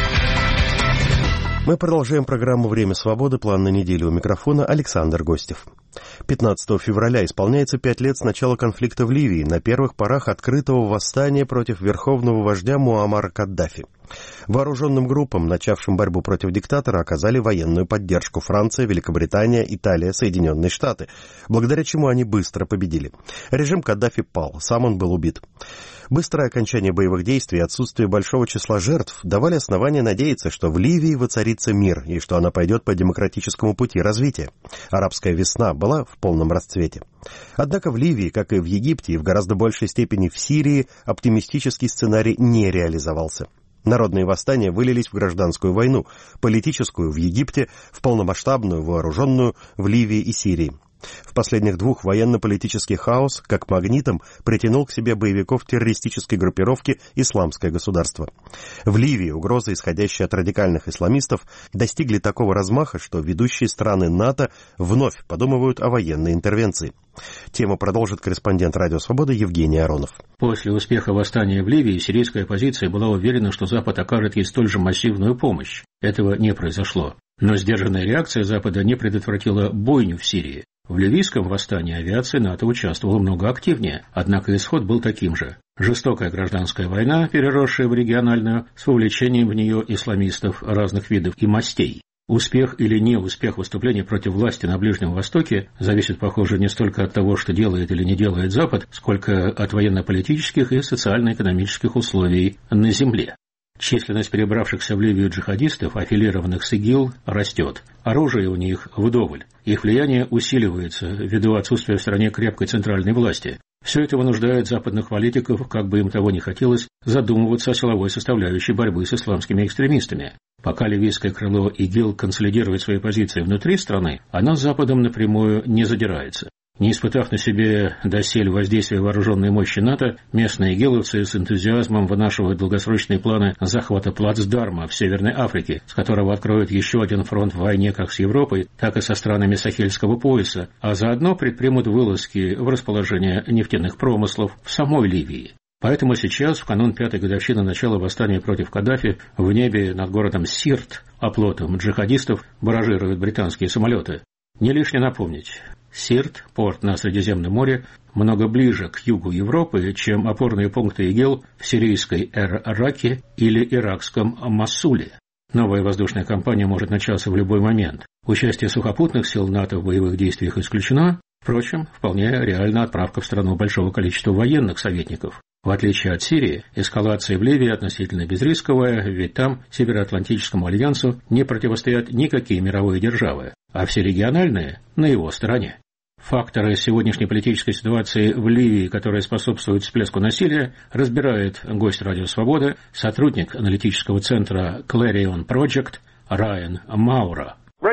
Мы продолжаем программу «Время свободы». План на неделю. У микрофона Александр Гостев. пятнадцатого февраля исполняется пять лет с начала конфликта в Ливии, на первых порах открытого восстания против верховного вождя Муаммара Каддафи. Вооруженным группам, начавшим борьбу против диктатора, оказали военную поддержку Франция, Великобритания, Италия, Соединенные Штаты, благодаря чему они быстро победили. Режим Каддафи пал, сам он был убит. Быстрое окончание боевых действий и отсутствие большого числа жертв давали основания надеяться, что в Ливии воцарится мир и что она пойдет по демократическому пути развития. Арабская весна была в полном расцвете. Однако в Ливии, как и в Египте, и в гораздо большей степени в Сирии, оптимистический сценарий не реализовался. Народные восстания вылились в гражданскую войну, политическую в Египте, в полномасштабную, вооруженную в Ливии и Сирии. В последних двух военно-политический хаос, как магнитом, притянул к себе боевиков террористической группировки «Исламское государство». В Ливии угрозы, исходящие от радикальных исламистов, достигли такого размаха, что ведущие страны НАТО вновь подумывают о военной интервенции. Тему продолжит корреспондент «Радио Свобода» Евгений Аронов. После успеха восстания в Ливии сирийская оппозиция была уверена, что Запад окажет ей столь же массивную помощь. Этого не произошло. Но сдержанная реакция Запада не предотвратила бойню в Сирии. В ливийском восстании авиация НАТО участвовала много активнее, однако исход был таким же. Жестокая гражданская война, переросшая в региональную, с вовлечением в нее исламистов разных видов и мастей. Успех или неуспех выступления против власти на Ближнем Востоке зависит, похоже, не столько от того, что делает или не делает Запад, сколько от военно-политических и социально-экономических условий на земле. Численность перебравшихся в Ливию джихадистов, аффилированных с ИГИЛ, растет. Оружие у них вдоволь. Их влияние усиливается ввиду отсутствия в стране крепкой центральной власти. Все это вынуждает западных политиков, как бы им того ни хотелось, задумываться о силовой составляющей борьбы с исламскими экстремистами. Пока ливийское крыло ИГИЛ консолидирует свои позиции внутри страны, она с Западом напрямую не задирается. Не испытав на себе доселе воздействия вооруженной мощи НАТО, местные игиловцы с энтузиазмом вынашивают долгосрочные планы захвата плацдарма в Северной Африке, с которого откроют еще один фронт в войне как с Европой, так и со странами Сахельского пояса, а заодно предпримут вылазки в расположение нефтяных промыслов в самой Ливии. Поэтому сейчас, в канун пятой годовщины начала восстания против Каддафи, в небе над городом Сирт, оплотом джихадистов, баражируют британские самолеты. Не лишне напомнить, Сирт, порт на Средиземном море, много ближе к югу Европы, чем опорные пункты ИГИЛ в сирийской Эр-Раке или иракском Моссуле. Новая воздушная кампания может начаться в любой момент. Участие сухопутных сил НАТО в боевых действиях исключено. Впрочем, вполне реальна отправка в страну большого количества военных советников. В отличие от Сирии, эскалация в Ливии относительно безрисковая, ведь там Североатлантическому альянсу не противостоят никакие мировые державы, а все региональные на его стороне. Факторы сегодняшней политической ситуации в Ливии, которые способствуют всплеску насилия, разбирает гость «Радио Свобода», сотрудник аналитического центра Clarion Project Райан Маура. В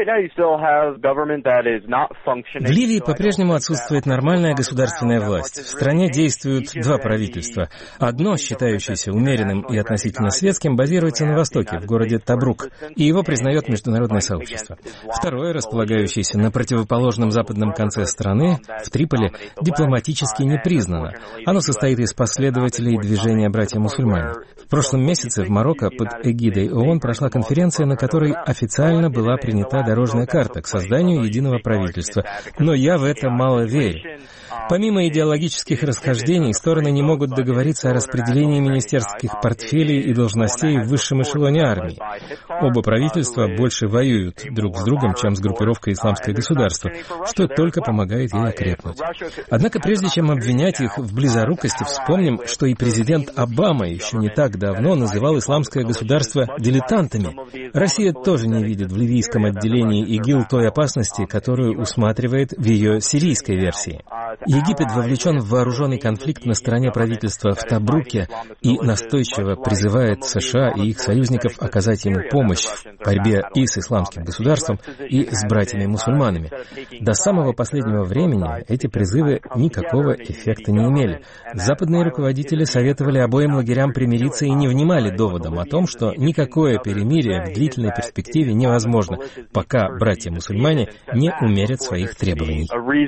Ливии по-прежнему отсутствует нормальная государственная власть. В стране действуют два правительства. Одно, считающееся умеренным и относительно светским, базируется на востоке, в городе Табрук, и его признает международное сообщество. Второе, располагающееся на противоположном западном конце страны, в Триполи, дипломатически не признано. Оно состоит из последователей движения «Братья-мусульмане». В прошлом месяце в Марокко под эгидой ООН прошла конференция, на которой официально была принята дорожная карта к созданию единого правительства. Но я в это мало верю. Помимо идеологических расхождений, стороны не могут договориться о распределении министерских портфелей и должностей в высшем эшелоне армии. Оба правительства больше воюют друг с другом, чем с группировкой «Исламское государство», что только помогает ей окрепнуть. Однако прежде чем обвинять их в близорукости, вспомним, что и президент Обама еще не так давно называл «Исламское государство» дилетантами. Россия тоже не видит в ливийском отделении отделении ИГИЛ той опасности, которую усматривает в ее сирийской версии. Египет вовлечен в вооруженный конфликт на стороне правительства в Табруке и настойчиво призывает США и их союзников оказать ему помощь в борьбе и с исламским государством, и с братьями-мусульманами. До самого последнего времени эти призывы никакого эффекта не имели. Западные руководители советовали обоим лагерям примириться и не внимали доводам о том, что никакое перемирие в длительной перспективе невозможно, пока братья-мусульмане не умерят своих требований.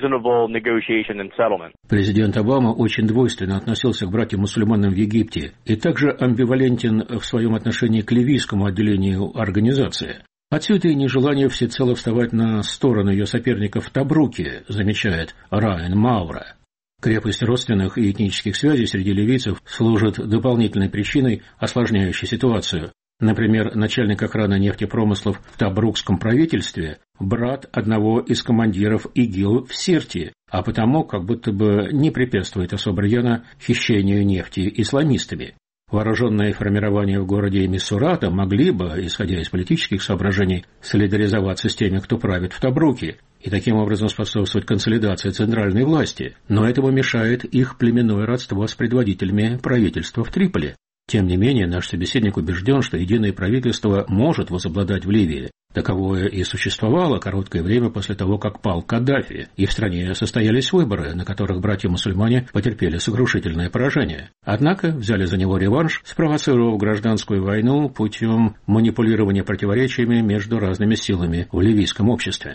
Президент Обама очень двойственно относился к братьям-мусульманам в Египте и также амбивалентен в своем отношении к ливийскому отделению организации. Отсюда и нежелание всецело вставать на сторону ее соперников в Табруке, замечает Райан Маура. Крепость родственных и этнических связей среди ливийцев служит дополнительной причиной, осложняющей ситуацию. Например, начальник охраны нефтепромыслов в Табрукском правительстве – брат одного из командиров ИГИЛ в Сирте, а потому как будто бы не препятствует особо рьяно хищению нефти исламистами. Вооруженные формирования в городе Миссурата могли бы, исходя из политических соображений, солидаризоваться с теми, кто правит в Табруке, и таким образом способствовать консолидации центральной власти, но этому мешает их племенное родство с предводителями правительства в Триполи. Тем не менее, наш собеседник убежден, что единое правительство может возобладать в Ливии. Таковое и существовало короткое время после того, как пал Каддафи, и в стране состоялись выборы, на которых братья-мусульмане потерпели сокрушительное поражение. Однако взяли за него реванш, спровоцировав гражданскую войну путем манипулирования противоречиями между разными силами в ливийском обществе.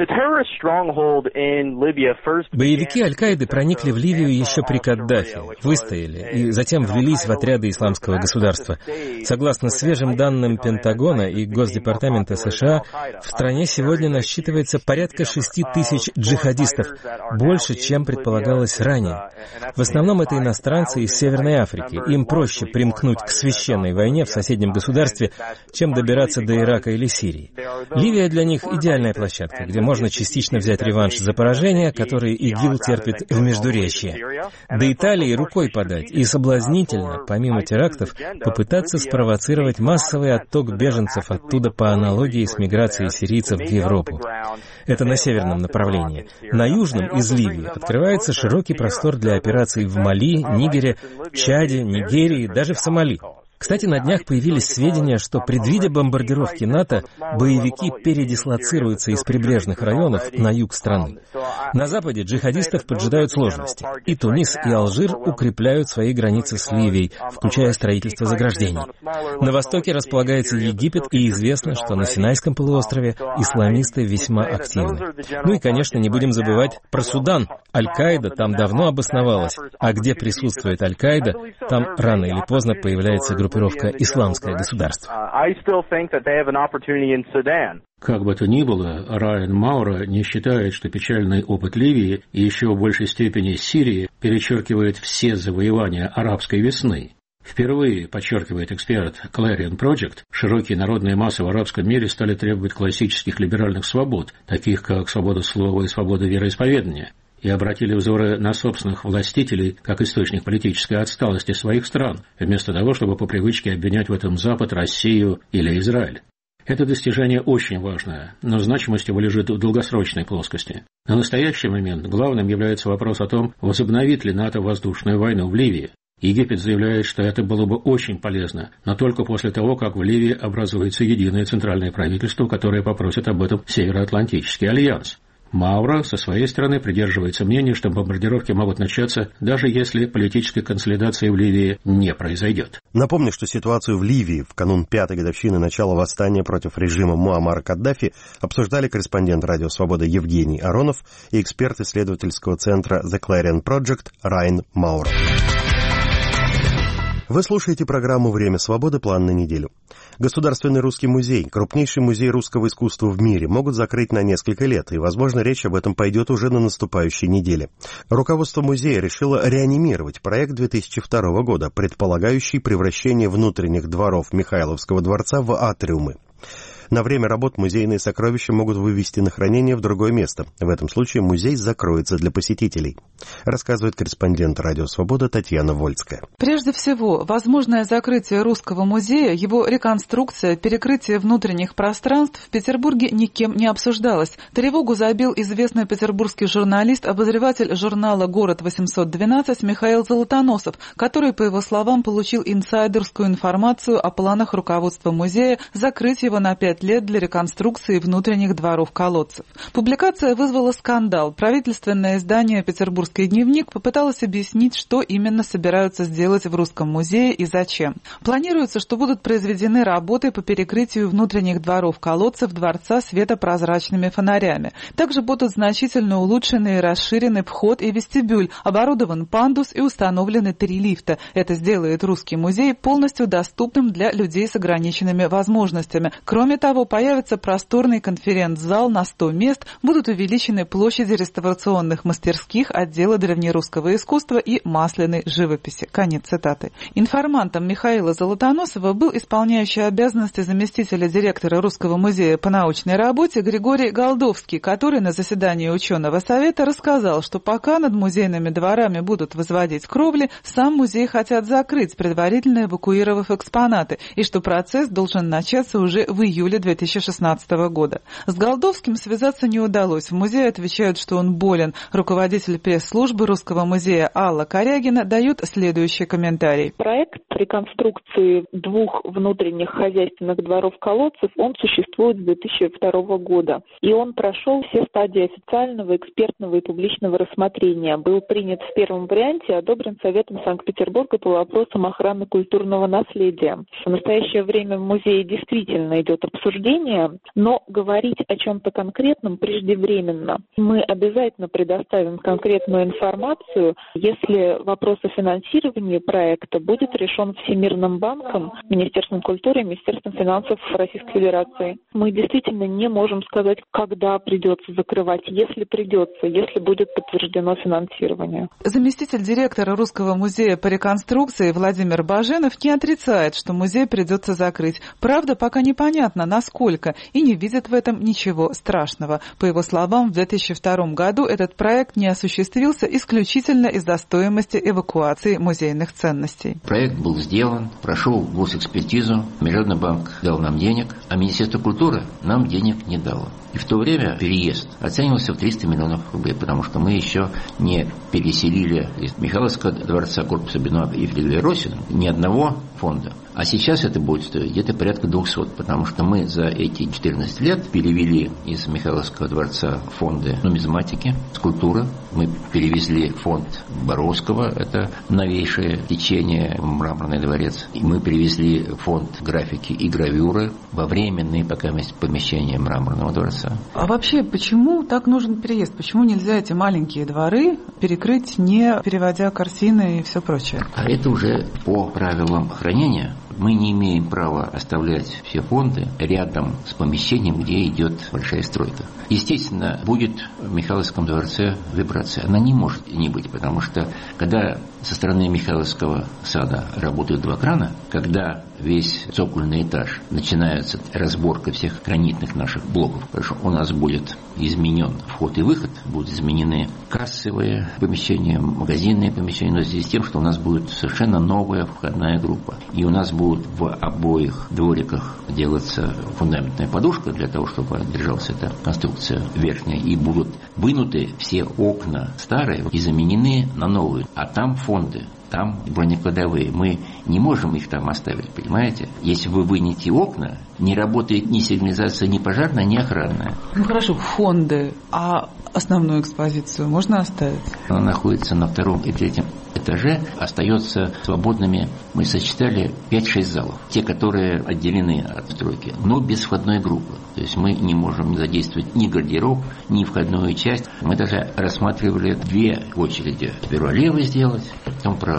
Боевики Аль-Каиды проникли в Ливию еще при Каддафи, выстояли и затем влились в отряды исламского государства. Согласно свежим данным Пентагона и Госдепартамента США, в стране сегодня насчитывается порядка шести тысяч джихадистов, больше, чем предполагалось ранее. В основном это иностранцы из Северной Африки. Им проще примкнуть к священной войне в соседнем государстве, чем добираться до Ирака или Сирии. Ливия для них идеальная площадка, где можно частично взять реванш за поражение, которое ИГИЛ терпит в Междуречье. До Италии рукой подать, и соблазнительно, помимо терактов, попытаться спровоцировать массовый отток беженцев оттуда по аналогии с миграцией сирийцев в Европу. Это на северном направлении. На южном, из Ливии, открывается широкий простор для операций в Мали, Нигере, Чаде, Нигерии, даже в Сомали. Кстати, на днях появились сведения, что, предвидя бомбардировки НАТО, боевики передислоцируются из прибрежных районов на юг страны. На западе джихадистов поджидают сложности. И Тунис, и Алжир укрепляют свои границы с Ливией, включая строительство заграждений. На востоке располагается Египет, и известно, что на Синайском полуострове исламисты весьма активны. Ну и, конечно, не будем забывать про Судан. Аль-Каида там давно обосновалась, а где присутствует Аль-Каида, там рано или поздно появляется группировка «Исламское государство». Как бы то ни было, Райан Маура не считает, что печальный опыт Ливии и еще в большей степени Сирии перечеркивает все завоевания арабской весны. Впервые, подчеркивает эксперт Clarion Project, широкие народные массы в арабском мире стали требовать классических либеральных свобод, таких как свобода слова и свобода вероисповедания, и обратили взоры на собственных властителей как источник политической отсталости своих стран, вместо того, чтобы по привычке обвинять в этом Запад, Россию или Израиль. Это достижение очень важное, но значимость его лежит в долгосрочной плоскости. На настоящий момент главным является вопрос о том, возобновит ли НАТО воздушную войну в Ливии. Египет заявляет, что это было бы очень полезно, но только после того, как в Ливии образуется единое центральное правительство, которое попросит об этом Североатлантический альянс. Маура со своей стороны придерживается мнения, что бомбардировки могут начаться, даже если политической консолидации в Ливии не произойдет. Напомню, что ситуацию в Ливии в канун пятой годовщины начала восстания против режима Муаммара Каддафи обсуждали корреспондент Радио Свобода Евгений Аронов и эксперт исследовательского центра The Clarion Project Райан Маура. Вы слушаете программу «Время свободы. План на неделю». Государственный русский музей, крупнейший музей русского искусства в мире, могут закрыть на несколько лет, и, возможно, речь об этом пойдет уже на наступающей неделе. Руководство музея решило реанимировать проект две тысячи второго года, предполагающий превращение внутренних дворов Михайловского дворца в атриумы. На время работ музейные сокровища могут вывести на хранение в другое место. В этом случае музей закроется для посетителей, рассказывает корреспондент «Радио Свобода» Татьяна Вольская. Прежде всего, возможное закрытие Русского музея, его реконструкция, перекрытие внутренних пространств в Петербурге никем не обсуждалось. Тревогу забил известный петербургский журналист, обозреватель журнала «Город восемьсот двенадцать» Михаил Золотоносов, который, по его словам, получил инсайдерскую информацию о планах руководства музея закрыть его на пять лет для реконструкции внутренних дворов-колодцев. Публикация вызвала скандал. Правительственное издание «Петербургский дневник» попыталось объяснить, что именно собираются сделать в Русском музее и зачем. Планируется, что будут произведены работы по перекрытию внутренних дворов-колодцев дворца светопрозрачными фонарями. Также будут значительно улучшены и расширены вход и вестибюль, оборудован пандус и установлены три лифта. Это сделает Русский музей полностью доступным для людей с ограниченными возможностями. Кроме того, появится просторный конференц-зал на сто мест, будут увеличены площади реставрационных мастерских, отдела древнерусского искусства и масляной живописи. Конец цитаты. Информантом Михаила Золотоносова был исполняющий обязанности заместителя директора Русского музея по научной работе Григорий Голдовский, который на заседании ученого совета рассказал, что пока над музейными дворами будут возводить кровли, сам музей хотят закрыть, предварительно эвакуировав экспонаты, и что процесс должен начаться уже в июле две тысячи шестнадцатого года. С Голдовским связаться не удалось. В музее отвечают, что он болен. Руководитель пресс-службы Русского музея Алла Корягина дает следующий комментарий. Проект реконструкции двух внутренних хозяйственных дворов-колодцев, он существует с две тысячи второго года. И он прошел все стадии официального, экспертного и публичного рассмотрения. Был принят в первом варианте, одобрен Советом Санкт-Петербурга по вопросам охраны культурного наследия. В настоящее время в музее действительно идет обсуждение, но говорить о чем-то конкретном преждевременно. Мы обязательно предоставим конкретную информацию, если вопрос о финансировании проекта будет решен Всемирным банком, Министерством культуры и Министерством финансов Российской Федерации. Мы действительно не можем сказать, когда придется закрывать, если придется, если будет подтверждено финансирование. Заместитель директора Русского музея по реконструкции Владимир Баженов не отрицает, что музей придется закрыть. Правда, пока непонятно, насколько, и не видит в этом ничего страшного. По его словам, в две тысячи втором году этот проект не осуществился исключительно из-за стоимости эвакуации музейных ценностей. Проект был сделан, прошел госэкспертизу, Международный банк дал нам денег, а Министерство культуры нам денег не дало. И в то время переезд оценивался в триста миллионов рублей, потому что мы еще не переселили из Михайловского дворца корпуса Бенуа и Фридриха Россена ни одного фонда. А сейчас это будет стоить где-то порядка двухсот, потому что мы за эти четырнадцать лет перевели из Михайловского дворца фонды нумизматики, скульптуры. Мы перевезли фонд Боровского, это новейшее течение, Мраморный дворец. И мы перевезли фонд графики и гравюры во временные пока помещения Мраморного дворца. А вообще, почему так нужен переезд? Почему нельзя эти маленькие дворы перекрыть, не переводя картины и все прочее? А это уже по правилам хранения. Мы не имеем права оставлять все фонды рядом с помещением, где идет большая стройка. Естественно, будет в Михайловском дворце вибрация. Она не может не быть, потому что когда со стороны Михайловского сада работают два крана, когда весь цокольный этаж начинается разборка всех гранитных наших блоков, хорошо, у нас будет изменен вход и выход, будут изменены кассовые помещения, магазинные помещения, но в связи с тем, что у нас будет совершенно новая входная группа. И у нас будет в обоих двориках делаться фундаментная подушка для того, чтобы держалась эта конструкция верхняя, и будут вынуты все окна старые и заменены на новые. А там фонды, там бронекладовые. Мы не можем их там оставить, понимаете? Если вы вынете окна, не работает ни сигнализация, ни пожарная, ни охранная. Ну хорошо, фонды, а основную экспозицию можно оставить? Она находится на втором и третьем этаже, остается свободными, мы сочетали пять-шесть залов. Те, которые отделены от стройки, но без входной группы. То есть мы не можем задействовать ни гардероб, ни входную часть. Мы даже рассматривали две очереди. Сперва левый сделать, потом правый.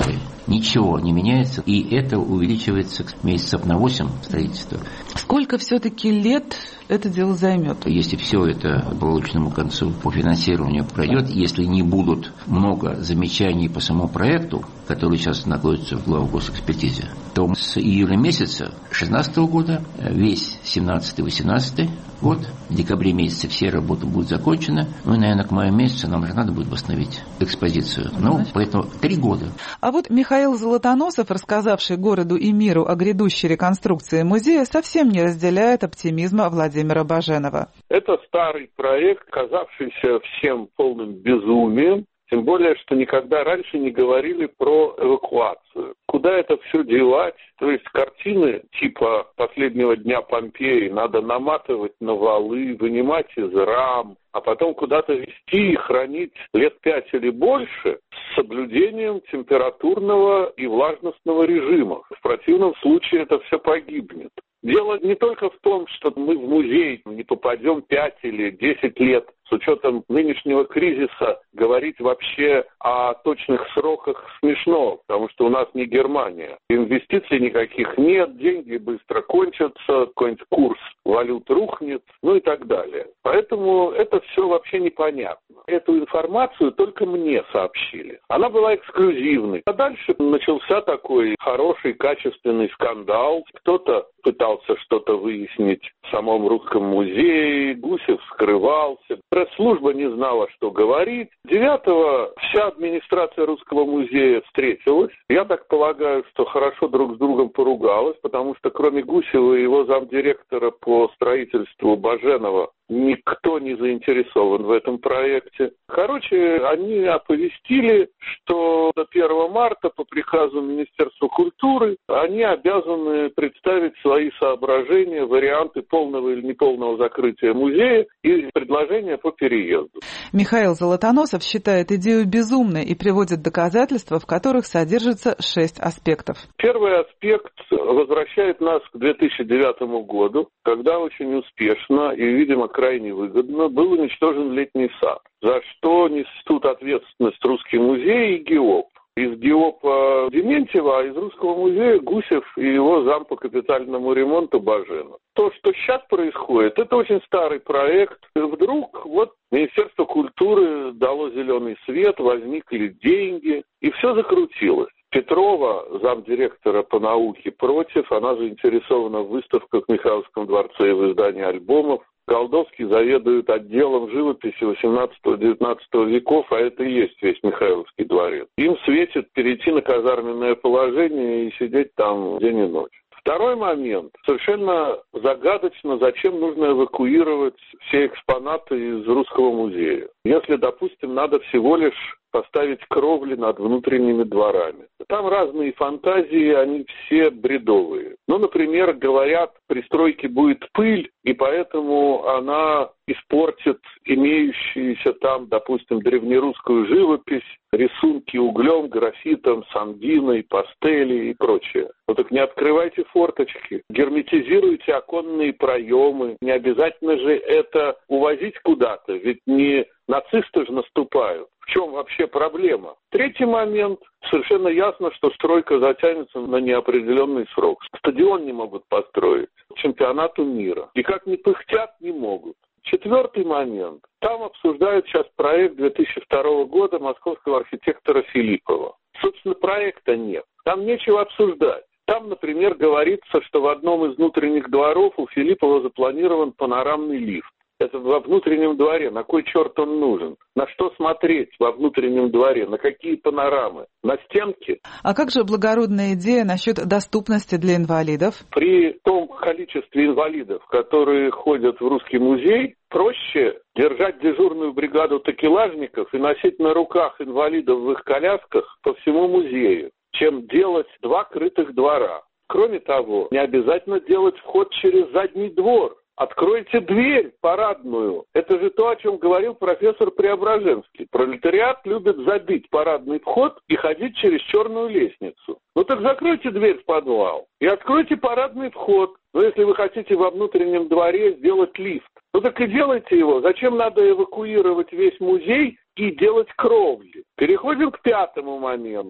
мае. Ничего не меняется, и это увеличивается месяцев на восемь строительства. Сколько все-таки лет это дело займет? Если все это к благополучному концу по финансированию пройдет, если не будут много замечаний по самому проекту, который сейчас находится в главу госэкспертизе, то с июля месяца две тысячи шестнадцатого года, весь семнадцатый восемнадцатый год, в декабре месяце все работы будут закончены, ну и, наверное, к маю месяцу нам же надо будет восстановить экспозицию. Ну, поэтому три года. А вот Михаил Золотоносов, рассказавший городу и миру о грядущей реконструкции музея, совсем не разделяет оптимизма Владимира Баженова. Это старый проект, казавшийся всем полным безумием, тем более, что никогда раньше не говорили про эвакуацию. Куда это все девать? То есть картины типа «Последнего дня Помпеи» надо наматывать на валы, вынимать из рам, а потом куда-то везти и хранить лет пять или больше с соблюдением температурного и влажностного режима. В противном случае это все погибнет. Дело не только в том, что мы в музей не попадем пять или десять лет. С учетом нынешнего кризиса говорить вообще о точных сроках смешно, потому что у нас не Германия. Инвестиций никаких нет, деньги быстро кончатся, какой-нибудь курс валют рухнет, ну и так далее. Поэтому это все вообще непонятно. Эту информацию только мне сообщили. Она была эксклюзивной. А дальше начался такой хороший, качественный скандал. Кто-то пытался что-то выяснить в самом Русском музее, Гусев скрывался. Пресс-служба не знала, что говорить. Девятого вся администрация Русского музея встретилась. Я так полагаю, что хорошо друг с другом поругалась, потому что кроме Гусева и его замдиректора по строительству Баженова никто не заинтересован в этом проекте. Короче, они оповестили, что до первого марта по приказу Министерства культуры они обязаны представить свои соображения, варианты полного или неполного закрытия музея и предложения по переезду. Михаил Золотоносов считает идею безумной и приводит доказательства, в которых содержится шесть аспектов. Первый аспект возвращает нас к две тысячи девятому году, когда очень успешно и, видимо, крайне выгодно был уничтожен летний сад, за что несут ответственность Русский музей и ГИОП. Из ГИОПа Дементьева, а из Русского музея Гусев и его зам по капитальному ремонту Баженов. То, что сейчас происходит, это очень старый проект. И вдруг вот Министерство культуры дало зеленый свет, возникли деньги, и все закрутилось. Петрова, замдиректора по науке, против, она заинтересована в выставках в Михайловском дворце и в издании альбомов. Голдовский заведует отделом живописи восемнадцатого-девятнадцатого веков, а это и есть весь Михайловский дворец. Им светит перейти на казарменное положение и сидеть там день и ночь. Второй момент. Совершенно загадочно, зачем нужно эвакуировать все экспонаты из Русского музея. Если, допустим, надо всего лишь поставить кровли над внутренними дворами. Там разные фантазии, они все бредовые. Ну, например, говорят, при стройке будет пыль, и поэтому она испортит имеющуюся там, допустим, древнерусскую живопись, рисунки углем, графитом, сангиной, пастели и прочее. Ну так не открывайте форточки, герметизируйте оконные проемы. Не обязательно же это увозить куда-то, ведь не нацисты же наступают. В чем вообще проблема? Третий момент. Совершенно ясно, что стройка затянется на неопределенный срок. Стадион не могут построить. Чемпионату мира. И как ни пыхтят, не могут. Четвертый момент. Там обсуждают сейчас проект две тысячи второго года московского архитектора Филиппова. Собственно, проекта нет. Там нечего обсуждать. Там, например, говорится, что в одном из внутренних дворов у Филиппова запланирован панорамный лифт. Это во внутреннем дворе. На кой черт он нужен? На что смотреть во внутреннем дворе? На какие панорамы? На стенки? А как же благородная идея насчет доступности для инвалидов? При том количестве инвалидов, которые ходят в Русский музей, проще держать дежурную бригаду такелажников и носить на руках инвалидов в их колясках по всему музею, чем делать два крытых двора. Кроме того, не обязательно делать вход через задний двор. Откройте дверь парадную. Это же то, о чем говорил профессор Преображенский. Пролетариат любит забить парадный вход и ходить через черную лестницу. Ну так закройте дверь в подвал и откройте парадный вход. Но если вы хотите во внутреннем дворе сделать лифт, ну так и делайте его. Зачем надо эвакуировать весь музей и делать кровли? Переходим к пятому моменту.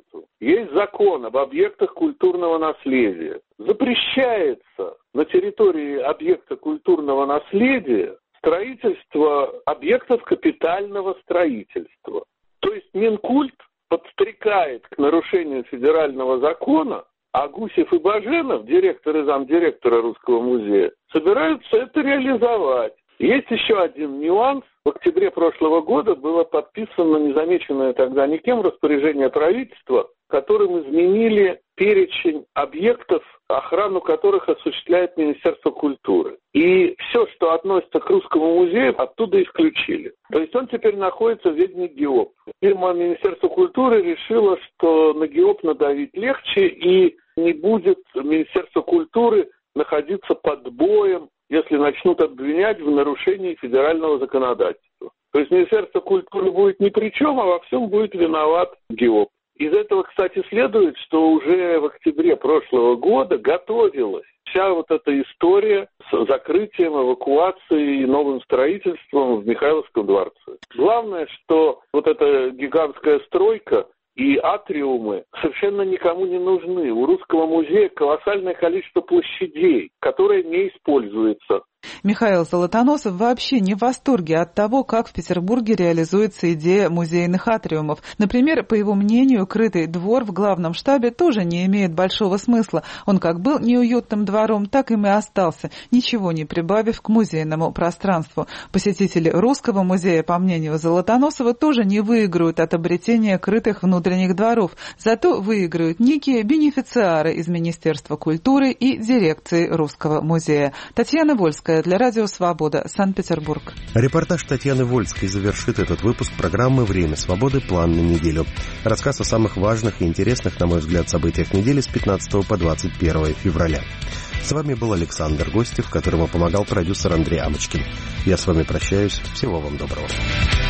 есть закон об объектах культурного наследия. Запрещается на территории объекта культурного наследия строительство объектов капитального строительства. То есть Минкульт подстрекает к нарушению федерального закона, а Гусев и Баженов, директор и замдиректора Русского музея, собираются это реализовать. Есть еще один нюанс. В октябре прошлого года было подписано незамеченное тогда никем распоряжение правительства, которым изменили перечень объектов, охрану которых осуществляет Министерство культуры. И все, что относится к Русскому музею, оттуда исключили. То есть он теперь находится в ведении ГИОП. Фирма Министерства культуры решила, что на ГИОП надавить легче и не будет Министерство культуры находиться под боем, если начнут обвинять в нарушении федерального законодательства. То есть Министерство культуры будет ни при чем, а во всем будет виноват ГИОП. Из этого, кстати, следует, что уже в октябре прошлого года готовилась вся вот эта история с закрытием, эвакуацией и новым строительством в Михайловском дворце. Главное, что вот эта гигантская стройка и атриумы совершенно никому не нужны. У Русского музея колоссальное количество площадей, которые не используются. Михаил Золотоносов вообще не в восторге от того, как в Петербурге реализуется идея музейных атриумов. Например, по его мнению, крытый двор в главном штабе тоже не имеет большого смысла. Он как был неуютным двором, так им и остался, ничего не прибавив к музейному пространству. Посетители Русского музея, по мнению Золотоносова, тоже не выиграют от обретения крытых внутренних дворов. Зато выиграют некие бенефициары из Министерства культуры и дирекции Русского музея. Татьяна Вольская для Радио Свобода, Санкт-Петербург. Репортаж Татьяны Вольской завершит этот выпуск программы «Время свободы. План на неделю». Рассказ о самых важных и интересных, на мой взгляд, событиях недели с пятнадцатого по двадцать первое февраля. С вами был Александр Гостев, которому помогал продюсер Андрей Амочкин. Я с вами прощаюсь. Всего вам доброго.